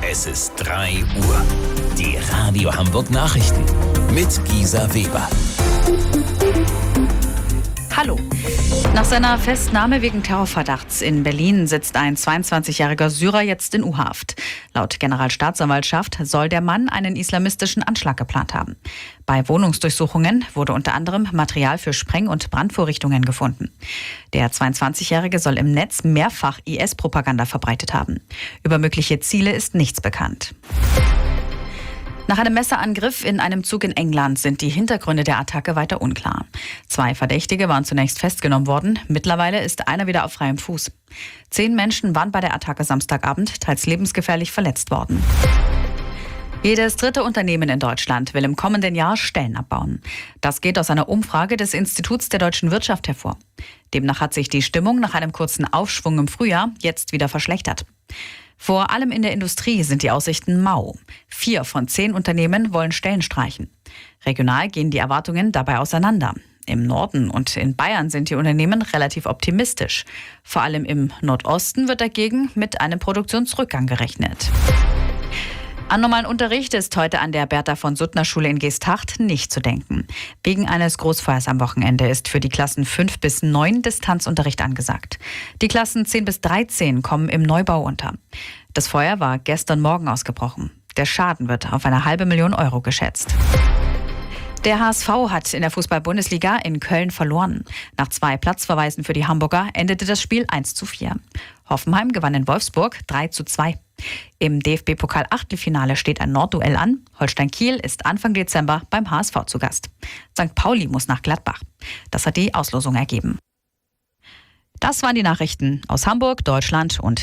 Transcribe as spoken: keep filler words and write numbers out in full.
Es ist drei Uhr. Die Radio Hamburg Nachrichten mit Gisa Weber. Hallo. Nach seiner Festnahme wegen Terrorverdachts in Berlin sitzt ein zweiundzwanzigjähriger Syrer jetzt in U-Haft. Laut Generalstaatsanwaltschaft soll der Mann einen islamistischen Anschlag geplant haben. Bei Wohnungsdurchsuchungen wurde unter anderem Material für Spreng- und Brandvorrichtungen gefunden. Der zweiundzwanzigjährige soll im Netz mehrfach I S-Propaganda verbreitet haben. Über mögliche Ziele ist nichts bekannt. Nach einem Messerangriff in einem Zug in England sind die Hintergründe der Attacke weiter unklar. Zwei Verdächtige waren zunächst festgenommen worden. Mittlerweile ist einer wieder auf freiem Fuß. Zehn Menschen waren bei der Attacke Samstagabend teils lebensgefährlich verletzt worden. Jedes dritte Unternehmen in Deutschland will im kommenden Jahr Stellen abbauen. Das geht aus einer Umfrage des Instituts der deutschen Wirtschaft hervor. Demnach hat sich die Stimmung nach einem kurzen Aufschwung im Frühjahr jetzt wieder verschlechtert. Vor allem in der Industrie sind die Aussichten mau. Vier von zehn Unternehmen wollen Stellen streichen. Regional gehen die Erwartungen dabei auseinander. Im Norden und in Bayern sind die Unternehmen relativ optimistisch. Vor allem im Nordosten wird dagegen mit einem Produktionsrückgang gerechnet. An normalen Unterricht ist heute an der Bertha-von-Suttner-Schule in Geesthacht nicht zu denken. Wegen eines Großfeuers am Wochenende ist für die Klassen fünf bis neun Distanzunterricht angesagt. Die Klassen zehn bis dreizehn kommen im Neubau unter. Das Feuer war gestern Morgen ausgebrochen. Der Schaden wird auf eine halbe Million Euro geschätzt. Der H S V hat in der Fußball-Bundesliga in Köln verloren. Nach zwei Platzverweisen für die Hamburger endete das Spiel eins zu vier. Hoffenheim gewann in Wolfsburg drei zu zwei. Im D F B-Pokal-Achtelfinale steht ein Nordduell an. Holstein Kiel ist Anfang Dezember beim H S V zu Gast. Sankt Pauli muss nach Gladbach. Das hat die Auslosung ergeben. Das waren die Nachrichten aus Hamburg, Deutschland und